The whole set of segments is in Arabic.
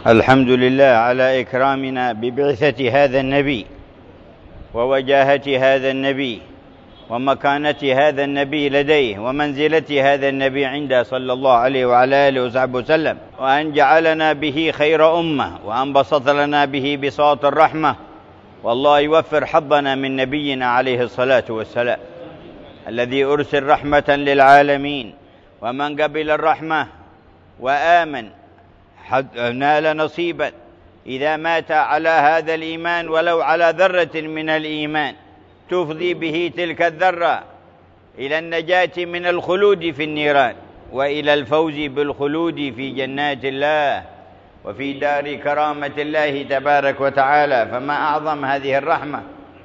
الحمد لله على إكرامنا ببعثة هذا النبي ووجاهة هذا النبي ومكانة هذا النبي لديه ومنزلة هذا النبي عنده صلى الله عليه وعلى آله وصحبه وسلم، وأن جعلنا به خير أمة، وأن بسط لنا به بساط الرحمة. والله يوفر حظنا من نبينا عليه الصلاة والسلام الذي أرسل رحمة للعالمين، ومن قبل الرحمة وآمن نال نصيبا إذا مات على هذا الإيمان ولو على ذرة من الإيمان تفضي به تلك الذرة إلى النجاة من الخلود في النيران وإلى الفوز بالخلود في جنات الله وفي دار كرامة الله تبارك وتعالى. فما أعظم هذه الرحمة،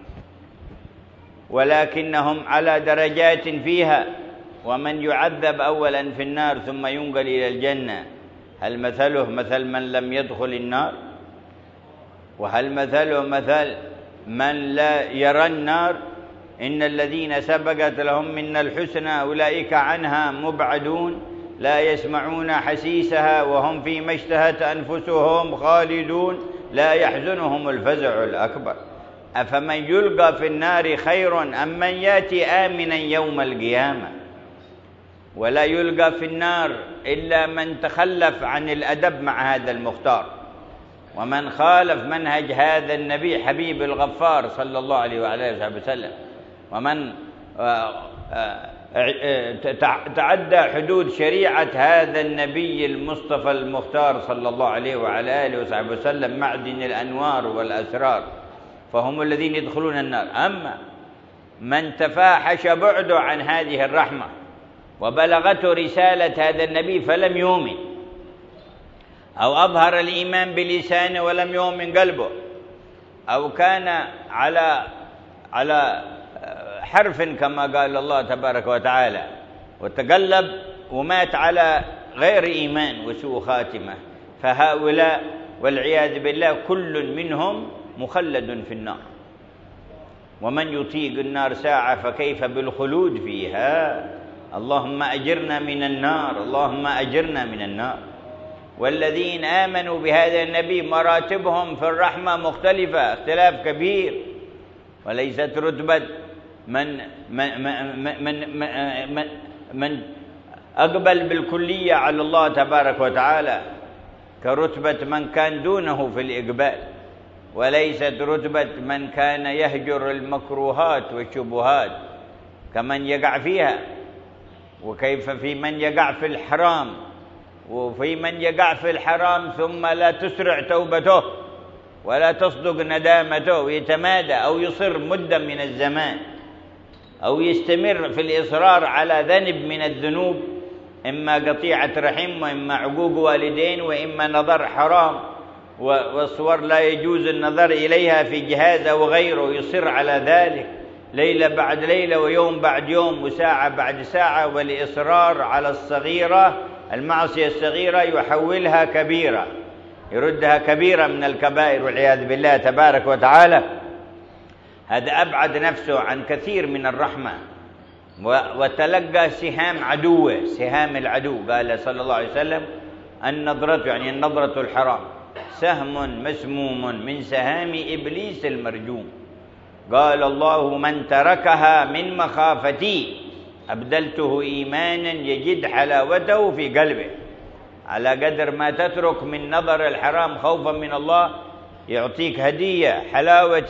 ولكنهم على درجات فيها. ومن يعذب أولا في النار ثم ينقل إلى الجنة، هل مثله مثل من لم يدخل النار؟ وهل مثله مثل من لا يرى النار؟ إن الذين سبقت لهم منا الحسنى أولئك عنها مبعدون لا يسمعون حسيسها وهم فيما اشتهت أنفسهم خالدون لا يحزنهم الفزع الأكبر. أفمن يلقى في النار خير أم من يأتي آمنا يوم القيامة؟ ولا يلقى في النار إلا من تخلف عن الأدب مع هذا المختار، ومن خالف منهج هذا النبي حبيب الغفار صلى الله عليه وعلى وسلم، ومن تعدى حدود شريعة هذا النبي المصطفى المختار صلى الله عليه وعلى آله وصحبه وسلم معدن الأنوار والأسرار، فهم الذين يدخلون النار. أما من تفاحش بعده عن هذه الرحمة وبلغته رسالة هذا النبي فلم يؤمن، أو أظهر الإيمان بلسانه ولم يؤمن قلبه، أو كان على حرف كما قال الله تبارك وتعالى وتقلب ومات على غير إيمان وسوء خاتمة، فهؤلاء والعياذ بالله كل منهم مخلد في النار. ومن يطيق النار ساعة فكيف بالخلود فيها؟ اللهم أجرنا من النار، اللهم أجرنا من النار. والذين آمنوا بهذا النبي مراتبهم في الرحمة مختلفة اختلاف كبير، وليست رتبة من أقبل بالكلية على الله تبارك وتعالى كرتبة من كان دونه في الإقبال، وليست رتبة من كان يهجر المكروهات والشبهات كمن يقع فيها، وكيف في من يقع في الحرام، وفي من يقع في الحرام ثم لا تسرع توبته ولا تصدق ندامته ويتمادى أو يصر مدة من الزمان أو يستمر في الإصرار على ذنب من الذنوب، إما قطيعة رحم وإما عقوق والدين وإما نظر حرام والصور لا يجوز النظر إليها في جهاز أو غيره، يصر على ذلك ليلة بعد ليلة ويوم بعد يوم وساعة بعد ساعة، والإصرار على الصغيرة المعصية الصغيرة يحولها كبيرة، يردها كبيرة من الكبائر والعياذ بالله تبارك وتعالى. هذا أبعد نفسه عن كثير من الرحمة وتلقى سهام عدوه، سهام العدو. قال صلى الله عليه وسلم النظرة، يعني النظرة الحرام، سهم مسموم من سهام إبليس المرجوم. قال الله من تركها من مخافتي أبدلته إيمانا يجد حلاوته في قلبه. على قدر ما تترك من نظر الحرام خوفا من الله يعطيك هدية حلاوة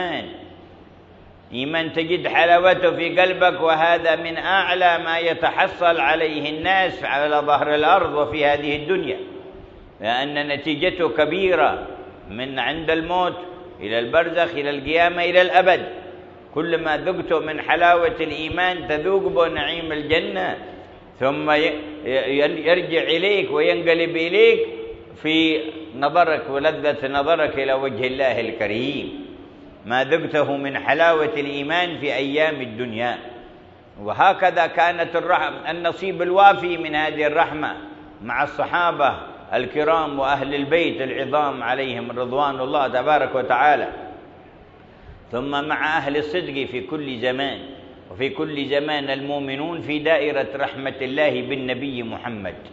إيمان تجد حلاوته في قلبك، وهذا من أعلى ما يتحصل عليه الناس على ظهر الأرض وفي هذه الدنيا، لأن نتيجته كبيرة من عند الموت إلى البرزخ إلى القيامة إلى الأبد. كل ما ذقته من حلاوة الإيمان تذوق به نعيم الجنة، ثم يرجع إليك وينقلب إليك في نظرك ولذة نظرك إلى وجه الله الكريم، ما ذقته من حلاوة الإيمان في أيام الدنيا. وهكذا كانت النصيب الوافي من هذه الرحمة مع الصحابة الكرام وأهل البيت العظام عليهم رضوان الله تبارك وتعالى، ثم مع أهل الصدق في كل زمان. وفي كل زمان المؤمنون في دائرة رحمة الله بالنبي محمد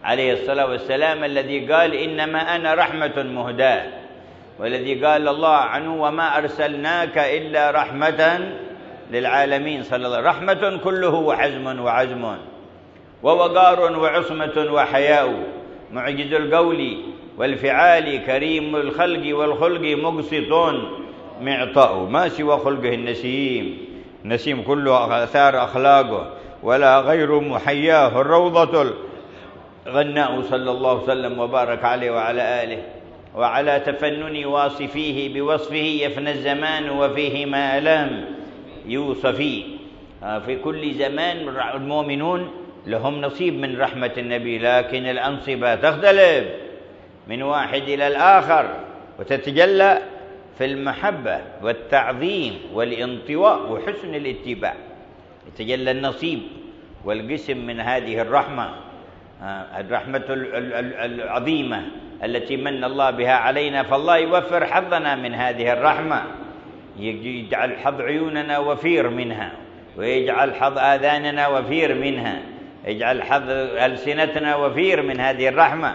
عليه الصلاة والسلام الذي قال إنما أنا رحمة مهداة، والذي قال الله عنه وما أرسلناك إلا رحمة للعالمين صلى الله عليه وسلم. رحمة كله وحزم وعزم ووقار وعصمة وحياء، معجز القول والفعال، كريم الخلق والخلق، مقسط معطاء، ما سوى خلقه النسيم، النسيم كله أثار أخلاقه، ولا غير محياه، الروضة الغناء صلى الله وسلم وبارك عليه وعلى آله. وعلى تفنن واصفيه بوصفه يفنى الزمان وفيه ما لم يوصفي. في كل زمان المؤمنون لهم نصيب من رحمة النبي، لكن الأنصبة تختلف من واحد إلى الآخر، وتتجلى في المحبة والتعظيم والانطواء وحسن الاتباع. يتجلى النصيب والقسم من هذه الرحمة، الرحمة العظيمة التي من الله بها علينا، فالله يوفر حظنا من هذه الرحمة، يجعل حظ عيوننا وفير منها، ويجعل حظ آذاننا وفير منها، يجعل حظ ألسنتنا وفير من هذه الرحمة.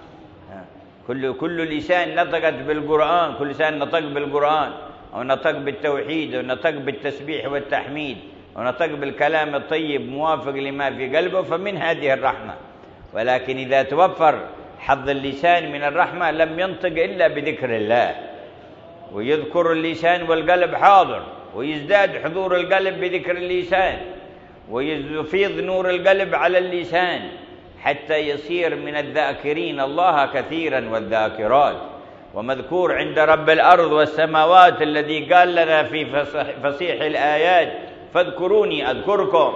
كل لسان نطقت بالقرآن، كل لسان نطق بالقرآن، أو نطق بالتوحيد، أو نطق بالتسبيح والتحميد، أو نطق بالكلام الطيب موافق لما في قلبه، فمن هذه الرحمة. ولكن إذا توفر حظ اللسان من الرحمة لم ينطق إلا بذكر الله، ويذكر اللسان والقلب حاضر، ويزداد حضور القلب بذكر اللسان، ويفيض نور القلب على اللسان، حتى يصير من الذاكرين الله كثيرا والذاكرات. ومذكور عند رب الأرض والسماوات الذي قال لنا في فصيح الآيات فاذكروني أذكركم،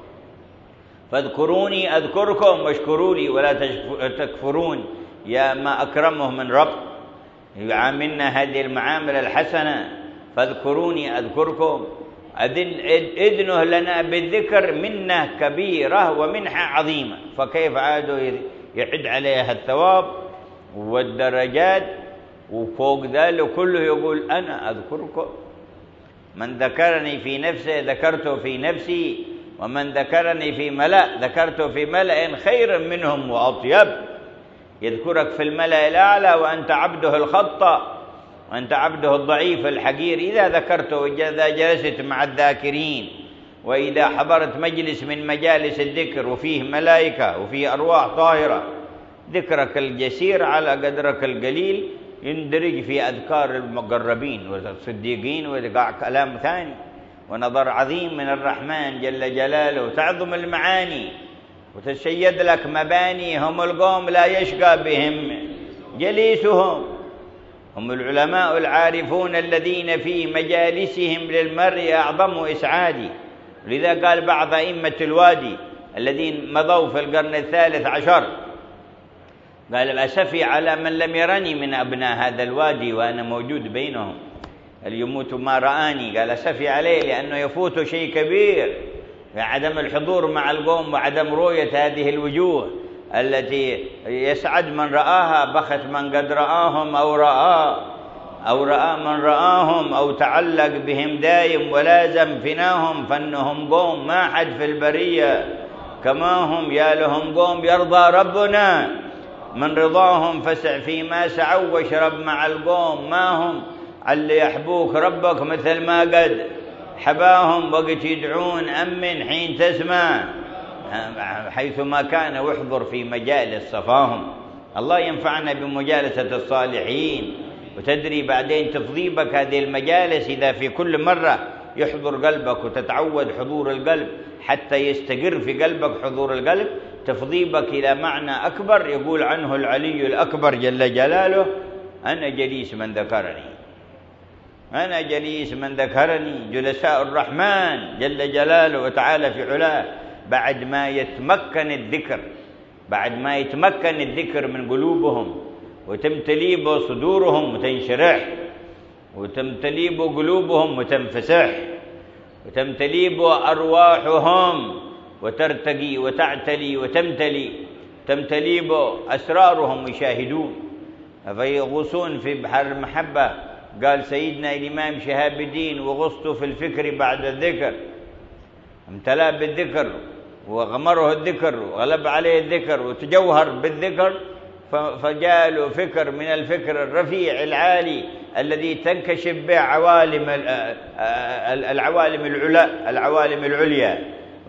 فاذكروني أذكركم واشكروا لي ولا تكفرون. يا ما أكرمه من رب يعاملنا هذه المعاملة الحسنة، فاذكروني أذكركم. إذنه لنا بالذكر منة كبيرة ومنحة عظيمة، فكيف عادوا يعد عليها الثواب والدرجات، وفوق ذلك كله يقول أنا أذكركم. من ذكرني في نفسه ذكرته في نفسي، ومن ذكرني في ملأ ذكرته في ملأ خير منهم وأطيب. يذكرك في الملأ الأعلى وأنت عبده الخطأ، وأنت عبده الضعيف الحقير. إذا ذكرته، إذا جلست مع الذاكرين، وإذا حضرت مجلس من مجالس الذكر وفيه ملائكة وفيه أرواح طاهرة، ذكرك الجسير على قدرك القليل يندرج في أذكار المقربين والصديقين، ويقع كلام ثاني، ونظر عظيم من الرحمن جل جلاله، وتعظم المعاني، وتشيد لك مباني. هم القوم لا يشقى بهم جليسهم، هم العلماء العارفون الذين في مجالسهم للمرء أعظم إسعادي. لذا قال بعض أئمة الوادي الذين مضوا في القرن الثالث عشر، قال أسفي على من لم يرني من أبناء هذا الوادي وأنا موجود بينهم، يموت ما رآني. قال أسفي عليه لأنه يفوت شيء كبير، عدم الحضور مع القوم وعدم رؤية هذه الوجوه التي يسعد من رآها، بخت من قد رآهم أو رأى من رآهم، أو تعلق بهم دايم ولازم فناهم، فإنهم قوم ما حد في البرية كما هم. يا لهم قوم يرضى ربنا من رضاهم، فسع فيما سعوا واشرب مع القوم ما هم. علي يحبوك ربك مثل ما قد حباهم، وقت يدعون أمن حين تسمع، حيثما كان واحضر في مجالس صفاهم. الله ينفعنا بمجالسة الصالحين. وتدري بعدين تفضيبك هذه المجالس إذا في كل مرة يحضر قلبك وتتعود حضور القلب حتى يستقر في قلبك حضور القلب، تفضيبك إلى معنى أكبر. يقول عنه العلي الأكبر جل جلاله أنا جليس من ذكرني، أنا جليس من ذكرني. جلساء الرحمن جل جلاله وتعالى في علاه بعد ما يتمكن الذكر، بعد ما يتمكن الذكر من قلوبهم وتمتلي به صدورهم وتنشرح، وتمتلي به قلوبهم وتنفسح، وتمتلي به أرواحهم وترتقي وتعتلي وتمتلي، تمتلي به أسرارهم ويشاهدون فيغوصون في بحر المحبة. قال سيدنا الإمام شهاب الدين وغصت في الفكر بعد الذكر، امتلأ بالذكر وغمره الذكر وغلب عليه الذكر وتجوهر بالذكر، فجاء له فكر من الفكر الرفيع العالي الذي تنكشف به العوالم العليا،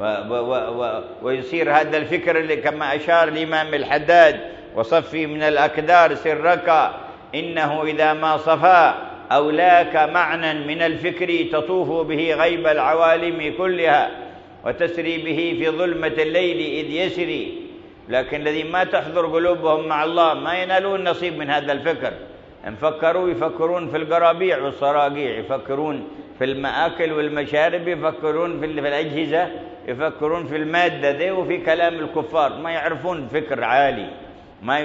ويصير هذا الفكر اللي كما أشار الإمام الحداد: وصفي من الأكدار سرك إنه إذا ما صفى أولاك معنى من الفكر تطوف به غيب العوالم كلها وتسري به في ظلمة الليل إذ يسري. لكن الذين ما تحضر قلوبهم مع الله ما ينالون نصيب من هذا الفكر. إن فكروا يفكرون في القرابيع والصراقيع، يفكرون في المآكل والمشارب، يفكرون في الأجهزة، يفكرون في المادة ذي وفي كلام الكفار. ما يعرفون فكر عالي، ما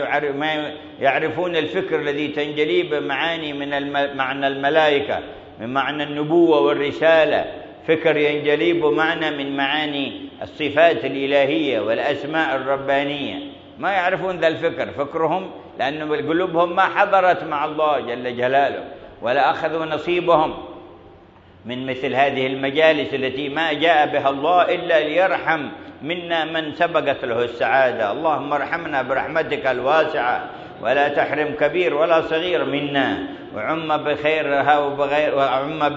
يعرفون الفكر الذي تنجلي بمعاني من معنى الملائكة، من معنى النبوة والرسالة، فكر ينجلي بمعنى من معاني الصفات الإلهية والأسماء الربانية. ما يعرفون ذا الفكر، فكرهم لأن قلوبهم ما حضرت مع الله جل جلاله، ولا أخذوا نصيبهم من مثل هذه المجالس التي ما جاء بها الله إلا ليرحم منا من سبقت له السعادة. اللهم ارحمنا برحمتك الواسعة ولا تحرم كبير ولا صغير منا، وعم بخيرها وعم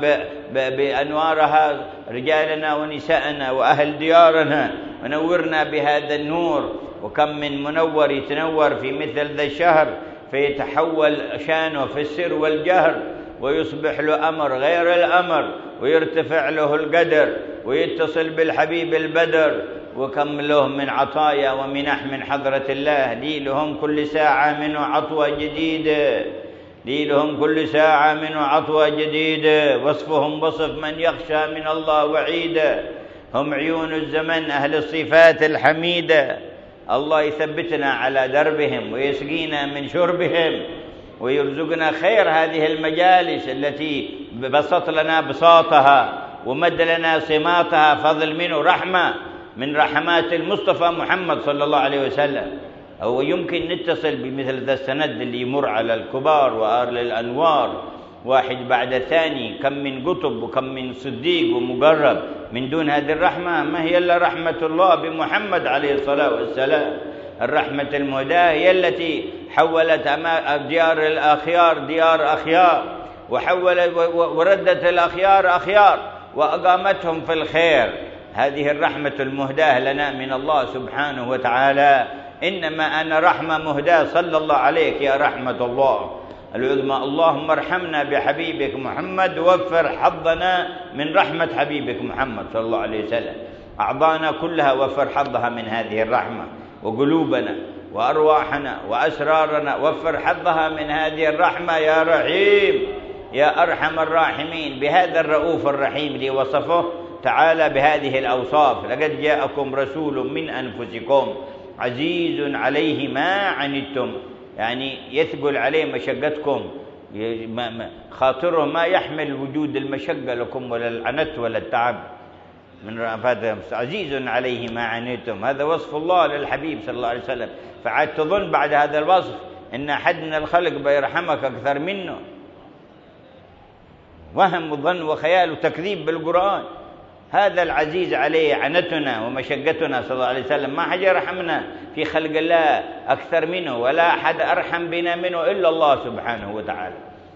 بأنوارها رجالنا ونساءنا وأهل ديارنا، ونورنا بهذا النور. وكم من منور يتنور في مثل ذا الشهر فيتحول شانه في السر والجهر، ويصبح له أمر غير الأمر، ويرتفع له القدر، ويتصل بالحبيب البدر. وكم له من عطايا ومنح من حضرة الله. لي لهم كل ساعة منه عطوة جديدة، لي لهم كل ساعة منه عطوة جديدة. وصفهم وصف من يخشى من الله وعيدا، هم عيون الزمن أهل الصفات الحميدة. الله يثبتنا على دربهم ويسقينا من شربهم، ويرزقنا خير هذه المجالس التي بسط لنا بساطها ومد لنا صماتها، فضل منه، رحمة من رحمات المصطفى محمد صلى الله عليه وسلم. أو يمكن نتصل بمثل ذا السند اللي يمر على الكبار وأهل الأنوار واحد بعد الثاني، كم من قطب وكم من صديق ومقرب. من دون هذه الرحمة ما هي إلا رحمة الله بمحمد عليه الصلاة والسلام. الرحمة المهداة هي التي حولت ديار الأخيار ديار أخيار، وردت الأخيار أخيار، وأقامتهم في الخير. هذه الرحمة المهداة لنا من الله سبحانه وتعالى. إنما أنا رحمة مهداة صلى الله عليك يا رحمة الله العظمى. اللهم ارحمنا بحبيبك محمد، وفر حظنا من رحمة حبيبك محمد صلى الله عليه وسلم. أعضانا كلها وفر حظها من هذه الرحمة، وقلوبنا وأرواحنا وأسرارنا وفر حظها من هذه الرحمة يا رحيم يا أرحم الراحمين. بهذا الرؤوف الرحيم اللي وصفه تعالى بهذه الأوصاف: لقد جاءكم رسول من أنفسكم عزيز عليه ما عنتم، يعني يثقل عليه مشقتكم، خاطره ما يحمل وجود المشقة لكم ولا العنت ولا التعب من رأفته. عزيز عليه ما عنتم، هذا وصف الله للحبيب صلى الله عليه وسلم. فعاد تظن بعد هذا الوصف إن أحد من الخلق بيرحمك أكثر منه؟ وهم وظن وخيال وتكذيب بالقرآن. هذا العزيز عليه عنتنا ومشقتنا صلى الله عليه وسلم، ما حد يرحمنا في خلق الله أكثر منه، ولا أحد أرحم بنا منه إلا الله سبحانه وتعالى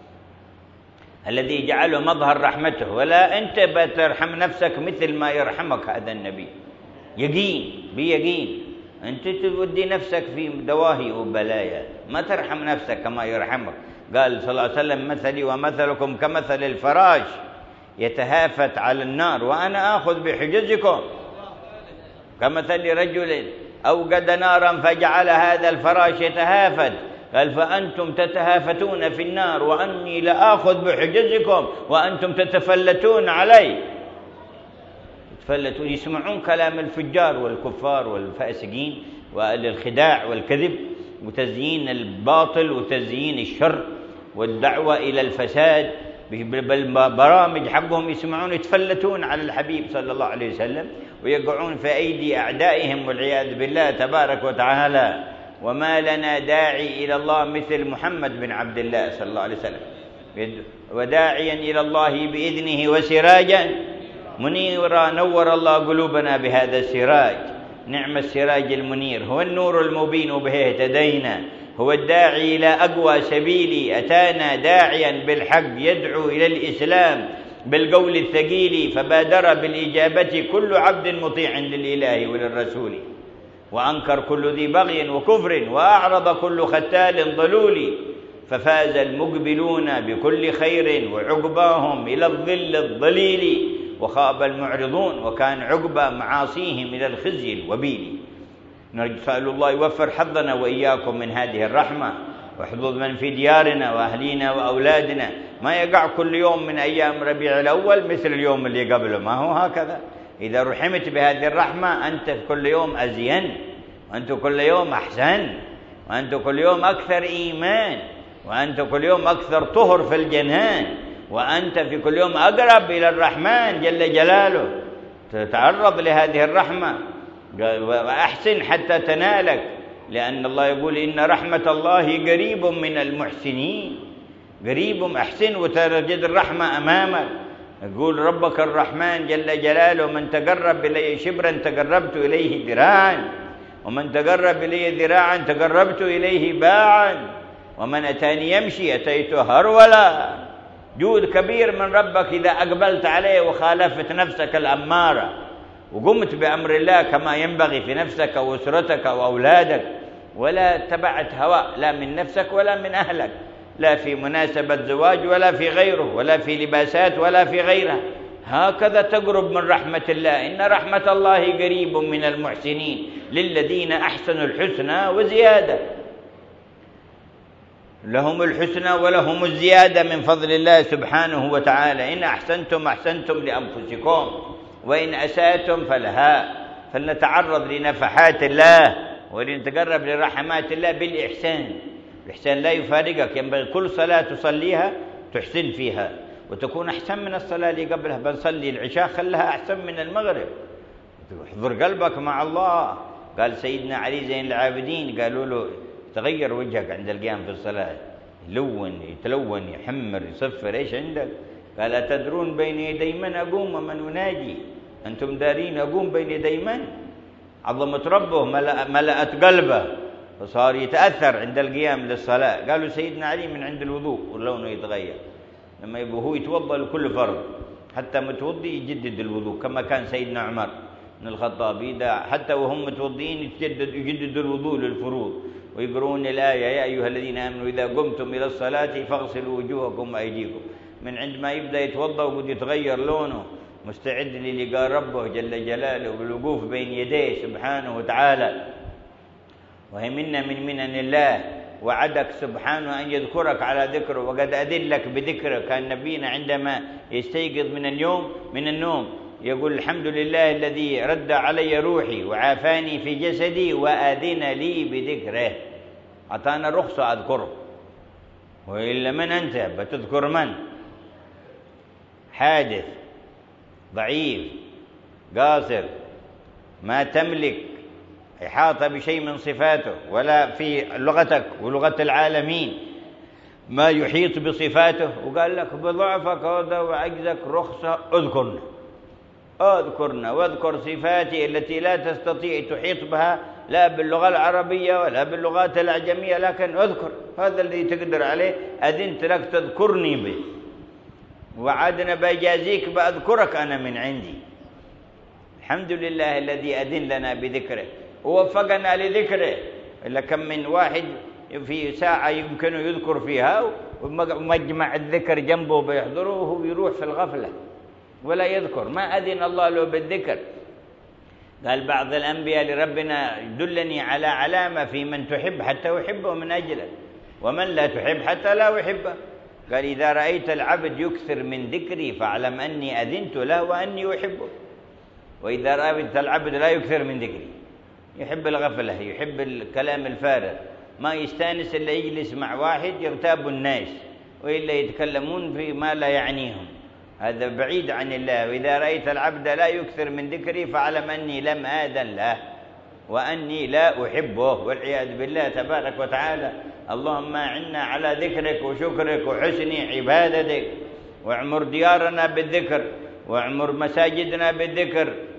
الذي جعله مظهر رحمته. ولا أنت بترحم نفسك مثل ما يرحمك هذا النبي، يقين بيقين. أنت تودي نفسك في دواهي وبلايا، ما ترحم نفسك كما يرحمك. قال صلى الله عليه وسلم: مثلي ومثلكم كمثل الفراش يتهافت على النار وأنا آخذ بحجزكم، كمثل رجل أوقد نارا فجعل هذا الفراش يتهافت. قال: فأنتم تتهافتون في النار وأني لآخذ بحجزكم وأنتم تتفلتون علي. يتفلتون، يسمعون كلام الفجار والكفار والفاسقين والخداع والكذب وتزيين الباطل وتزيين الشر والدعوة إلى الفساد بالبرامج حقهم. يسمعون يتفلتون على الحبيب صلى الله عليه وسلم ويقعون في أيدي أعدائهم والعياذ بالله تبارك وتعالى. وما لنا داعي إلى الله مثل محمد بن عبد الله صلى الله عليه وسلم، وداعيا إلى الله بإذنه وسراجا منيرا. نور الله قلوبنا بهذا السراج، نعم السراج المنير، هو النور المبين به اهتدينا، هو الداعي إلى أقوى سبيل، أتانا داعيا بالحق يدعو إلى الإسلام بالقول الثقيل، فبادر بالإجابة كل عبد مطيع للإله وللرسول، وأنكر كل ذي بغي وكفر، وأعرض كل ختال ضلول، ففاز المقبلون بكل خير وعقباهم إلى الظل الظليل، وخاب المعرضون وكان عقبى معاصيهم إلى الخزي الوبيل. نسأل الله يوفر حظنا وإياكم من هذه الرحمة، وحظوظ من في ديارنا وأهلينا وأولادنا، ما يقع كل يوم من أيام ربيع الأول مثل اليوم اللي قبله، ما هو هكذا. إذا رحمت بهذه الرحمة أنت كل يوم أزين، وأنت كل يوم أحسن، وأنت كل يوم أكثر إيمان، وأنت كل يوم أكثر طهر في الجنان، وأنت في كل يوم أقرب إلى الرحمن جل جلاله. تتعرض لهذه الرحمة وأحسن حتى تنالك، لأن الله يقول إن رحمة الله قريب من المحسنين. قريب، أحسن وتجد الرحمة أمامك. يقول ربك الرحمن جل جلاله من تقرب إلي شبرا تقربت إليه ذراعا، ومن تقرب إلي ذراعا تقربت إليه باعا، ومن أتاني يمشي أتيته هرولا. جود كبير من ربك إذا أقبلت عليه وخالفت نفسك الأمارة وقمت بأمر الله كما ينبغي في نفسك وأسرتك وأولادك، ولا تبعت هواء لا من نفسك ولا من أهلك، لا في مناسبة زواج ولا في غيره، ولا في لباسات ولا في غيرها. هكذا تقرب من رحمة الله. إن رحمة الله قريب من المحسنين للذين أحسنوا الحسنى وزيادة. لهم الحسنى ولهم الزيادة من فضل الله سبحانه وتعالى. إن أحسنتم أحسنتم لأنفسكم، وإن أسأتم فلها. فلنتعرض لنفحات الله ولنتقرب لرحمات الله بالإحسان. الإحسان لا يفارقك، ينبغي كل صلاة تصليها تحسن فيها وتكون أحسن من الصلاة اللي قبلها. بنصلي العشاء خلها أحسن من المغرب، احضر قلبك مع الله. قال سيدنا علي زين العابدين، قالوا له تغير وجهك عند القيام في الصلاة، يلون يتلون يحمر يصفر، ايش عندك؟ قال أتدرون بين يدي من أقوم ومن أناجي؟ أنتم دارين أقوم بين يدي من؟ عظمة ربه ملأت قلبه فصار يتأثر عند القيام للصلاة. قالوا سيدنا علي من عند الوضوء ولونه يتغير، لما يبقى هو يتوضأ لكل فرض حتى متوضي يجدد الوضوء، كما كان سيدنا عمر بن الخطاب إذا حتى وهم متوضئين يجدد الوضوء للفروض، ويقرؤون الآية يا أيها الذين آمنوا إذا قمتم إلى الصلاة فاغسلوا وجوهكم وأيديكم. من عندما يبدأ يتوضأ وقد يتغير لونه، مستعد للقاء ربه جل جلاله والوقوف بين يديه سبحانه وتعالى. وهي منا من منن الله، وعدك سبحانه أن يذكرك على ذكره، وقد أذلك بذكره. كان نبينا عندما يستيقظ من النوم يقول الحمد لله الذي رد علي روحي وعافاني في جسدي وأذن لي بذكره. أعطانا رخصة أذكره، وإلا من أنت بتذكر من؟ حادث ضعيف قاصر ما تملك إحاطة بشيء من صفاته، ولا في لغتك ولغة العالمين ما يحيط بصفاته. وقال لك بضعفك وعجزك رخصة اذكرنا واذكر صفاتي التي لا تستطيع تحيط بها لا باللغة العربية ولا باللغات الأعجمية، لكن اذكر هذا الذي تقدر عليه. أذنت لك تذكرني به، وعدنا بجازيك بأذكرك أنا من عندي. الحمد لله الذي أذن لنا بذكره ووفقنا لذكره. إلا كم من واحد في ساعة يمكن يذكر فيها ومجمع الذكر جنبه بيحضره ويروح في الغفلة ولا يذكر، ما أذن الله له بالذكر. قال بعض الأنبياء لربنا دلني على علامة في من تحب حتى أحبه من أجله، ومن لا تحب حتى لا أحبه. قال إذا رأيت العبد يكثر من ذكري فاعلم أني أذنت له وأني أحبه. وإذا رأيت العبد لا يكثر من ذكري، يحب الغفلة، يحب الكلام الفارغ، ما يستانس إلا يجلس مع واحد يغتاب الناس وإلا يتكلمون في ما لا يعنيهم، هذا بعيد عن الله. وإذا رأيت العبد لا يكثر من ذكري فاعلم أني لم آذن له وأني لا أحبه، والعياذ بالله تبارك وتعالى. اللهم أعنا على ذكرك وشكرك وحسن عبادتك، واعمر ديارنا بالذكر، واعمر مساجدنا بالذكر،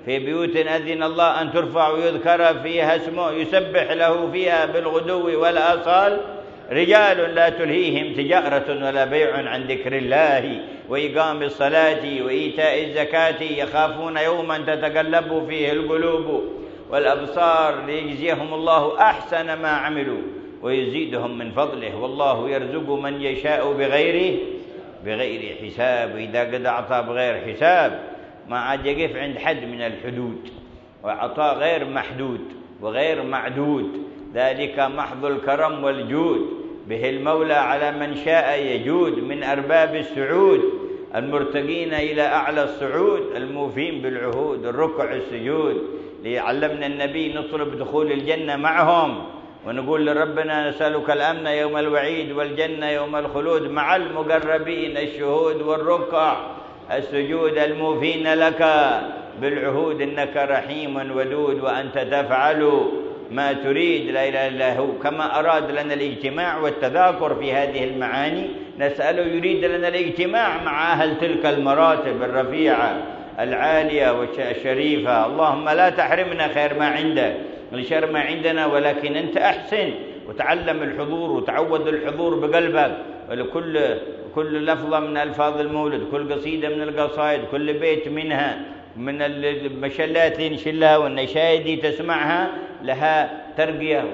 في بيوت أذن الله أن ترفع ويذكر فيها اسمه يسبح له فيها بالغدو والآصال رجال لا تلهيهم تجارة ولا بيع عن ذكر الله وإقام الصلاة وإيتاء الزكاة يخافون يوما تتقلب فيه القلوب والأبصار ليجزيهم الله أحسن ما عملوا ويزيدهم من فضله والله يرزق من يشاء بغير حساب. إذا قد أعطى بغير حساب ما عاد يقف عند حد من الحدود، وعطاء غير محدود وغير معدود، ذلك محض الكرم والجود به المولى على من شاء يجود من أرباب السعود المرتقين إلى أعلى الصعود الموفين بالعهود الركع السجود. ليعلمنا النبي نطلب دخول الجنة معهم ونقول لربنا نسألك الأمن يوم الوعيد والجنة يوم الخلود مع المقربين الشهود والركع السجود الموفين لك بالعهود إنك رحيم ودود وأنت تفعل ما تريد لا إله إلا هو. كما أراد لنا الاجتماع والتذاكر في هذه المعاني نسأله يريد لنا الاجتماع مع أهل تلك المراتب الرفيعة العالية والشريفة. اللهم لا تحرمنا خير ما عندك لشر ما عندنا، ولكن أنت أحسن وتعلم الحضور وتعود الحضور بقلبك. كل لفظة من ألفاظ المولد، كل قصيدة من القصائد، كل بيت منها من المشلات اللي نشلها والنشايد دي تسمعها لها ترقية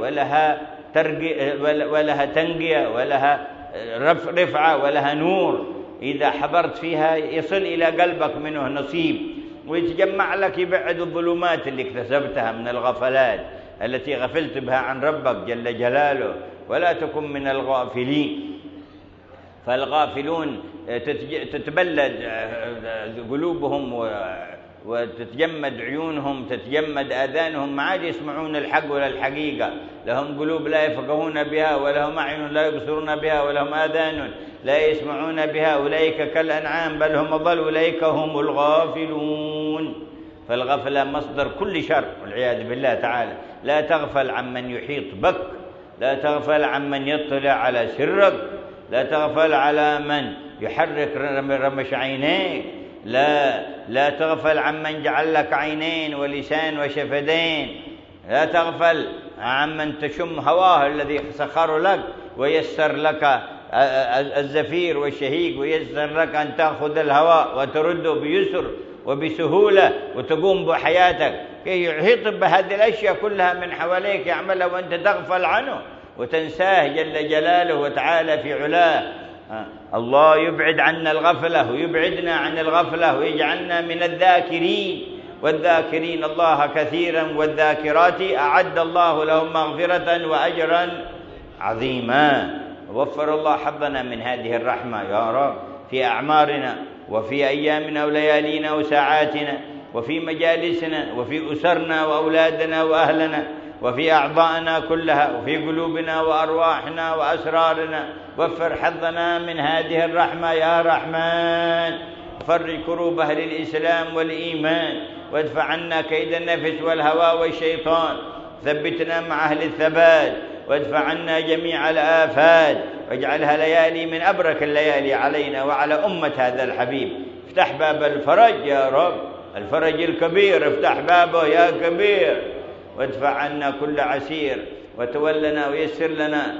ولها تنقية ولها رفعة ولها نور. إذا حضرت فيها يصل إلى قلبك منه نصيب ويتجمع لك يبعد الظلمات اللي اكتسبتها من الغفلات التي غفلت بها عن ربك جل جلاله. ولا تكن من الغافلين، فالغافلون تتبلد قلوبهم وتتجمد عيونهم تتجمد آذانهم ما عاد يسمعون الحق ولا الحقيقة. لهم قلوب لا يفقهون بها ولهم أعين لا يبصرون بها ولهم آذان لا يسمعون بها أولئك كالأنعام بل هم أضل أولئك هم الغافلون. فالغفلة مصدر كل شر والعياذ بالله تعالى. لا تغفل عمن يحيط بك، لا تغفل عمن يطلع على سرك، لا تغفل على من يحرك رمش عينيك، لا تغفل عمن جعل لك عينين ولسان وشفتين، لا تغفل عمن تشم هواه الذي سخر لك ويسر لك الزفير والشهيق ويسر لك أن تأخذ الهواء وترده بيسر وبسهولة وتقوم بحياتك. كي يحيط بهذه الأشياء كلها من حواليك يعملها وأنت تغفل عنه وتنساه جل جلاله وتعالى في علاه. الله يبعد عنا الغفلة ويبعدنا عن الغفلة ويجعلنا من الذاكرين والذاكرين الله كثيرا والذاكرات أعد الله لهم مغفرة وأجرا عظيما. وفر الله حظنا من هذه الرحمة يا رب في أعمارنا وفي أيامنا وليالينا وساعاتنا وفي مجالسنا وفي أسرنا وأولادنا وأهلنا وفي أعضائنا كلها وفي قلوبنا وأرواحنا وأسرارنا. وفر حظنا من هذه الرحمة يا رحمن. فرج كروب أهل الإسلام والإيمان وادفع عنا كيد النفس والهوى والشيطان. ثبتنا مع أهل الثبات وادفع عنا جميع الآفات واجعلها ليالي من أبرك الليالي علينا وعلى أمة هذا الحبيب. افتح باب الفرج يا رب، الفرج الكبير افتح بابه يا كبير، وادفع عنا كل عسير وتولنا ويسر لنا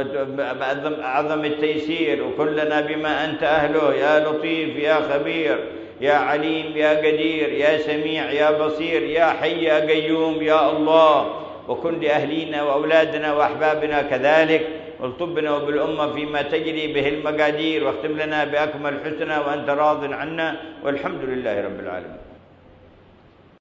أعظم التيسير وكلنا بما أنت أهله يا لطيف يا خبير يا عليم يا قدير يا سميع يا بصير يا حي يا قيوم يا الله. وكن لأهلينا وأولادنا وأحبابنا كذلك، والطبنا وبالأمة فيما تجري به المقادير، واختم لنا بأكمل حسنى وأنت راض عنا، والحمد لله رب العالمين.